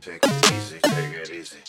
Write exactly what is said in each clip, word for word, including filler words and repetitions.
Take it easy, take it easy.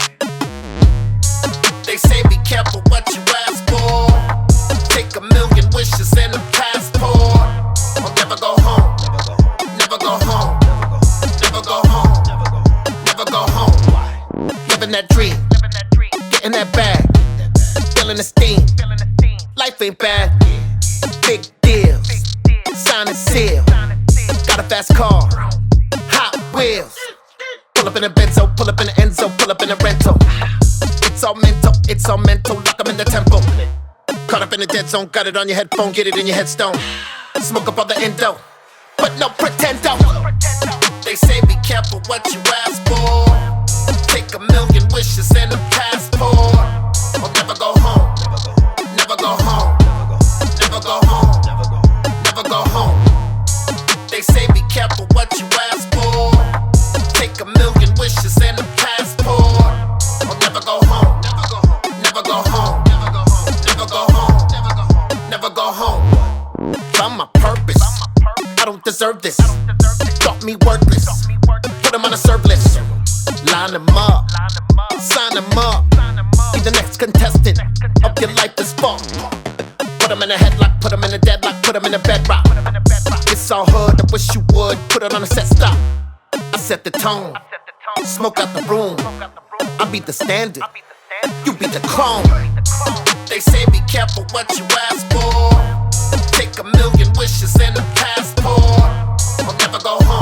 They say be careful what you ask for. Take a million wishes and a passport. Or never go home. Never go home. Never go home. Never go home. Living that dream. Getting that bag. Feeling the steam. Life ain't bad. Big deals. Sign and seal. Got a fast car. Hot wheels. Pull up in a Benzo. Pull up in a Enzo. Pull up in a rental. It's all mental, it's all mental, lock 'em in the temple. Caught up in the dead zone, got it on your headphone, get it in your headstone. Smoke up all the endo, but no pretendo. They say be careful what you ask for. Take a million wishes and a passport. Or never go home, never go home, never go home, never go home. They say be careful what you ask for. Take a million wishes and a passport. Or never go home. Never go home, never go home, never go home. Found my purpose, I don't deserve this. Thought me worthless, put them on a serve list. Line them up, sign them up. Be the next contestant of your life this fall. Put them in a headlock, put them in a deadlock, put them in a bedrock. It's all hood, I wish you would put it on a set stop. I set the tone, smoke out the room. I be the standard, you be the clone. They say be careful what you ask for. Take a million wishes and a passport. Or never go home.